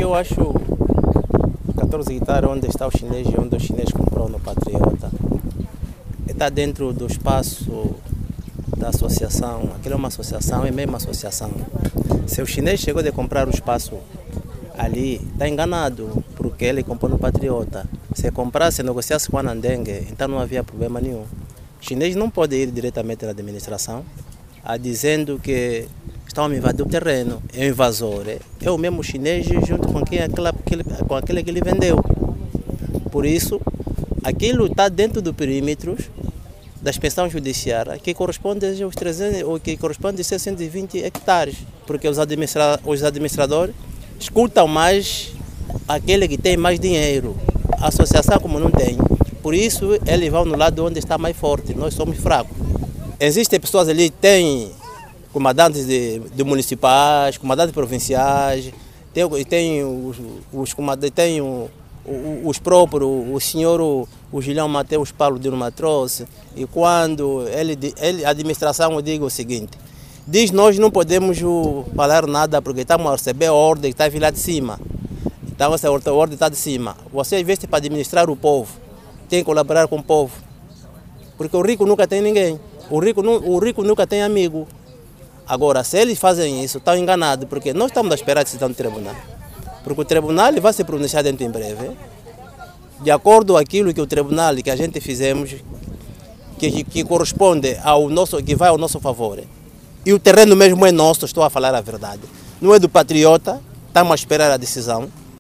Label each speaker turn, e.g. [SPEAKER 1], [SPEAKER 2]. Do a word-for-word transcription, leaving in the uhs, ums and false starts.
[SPEAKER 1] eu acho quatorze hectares onde está o chinês e onde o chinês comprou no Patriota. Está dentro do espaço da associação. Aquilo é uma associação, é mesmo uma associação. Se o chinês chegou a comprar o espaço ali, está enganado, porque ele comprou no Patriota. Se comprasse e negociasse com a Nandengue, então não havia problema nenhum. O chinês não pode ir diretamente na administração, a dizendo que estão a me invadir o terreno, é um invasor. É o mesmo chinês junto com, quem, aquela, com aquele que ele vendeu. Por isso, aquilo está dentro do perímetro da inspeção judiciária, que corresponde aos trezentos, ou que corresponde a seiscentos e vinte hectares, porque os, administra, os administradores escutam mais aquele que tem mais dinheiro. A associação, como não tem, por isso eles vão no lado onde está mais forte, nós somos fracos. Existem pessoas ali que têm comandantes de, de municipais, comandantes provinciais, tem, tem os, os comandantes, tem o, os próprios, o senhor, o, o Gilhão Mateus Paulo de uma trouxe, e quando ele, ele, a administração diz o seguinte, diz nós não podemos falar nada porque estamos a receber ordem que está vindo lá de cima. Então essa ordem está de cima. Você investe para administrar o povo, tem que colaborar com o povo, porque o rico nunca tem ninguém, o rico, o rico nunca tem amigo. Agora, se eles fazem isso, estão enganados, porque nós estamos a esperar a decisão do tribunal. Porque o tribunal vai se pronunciar dentro em breve, de acordo com aquilo que o tribunal que a gente fizemos, que, que corresponde ao nosso, que vai ao nosso favor. E o terreno mesmo é nosso, estou a falar a verdade. Não é do Patriota, estamos a esperar a decisão.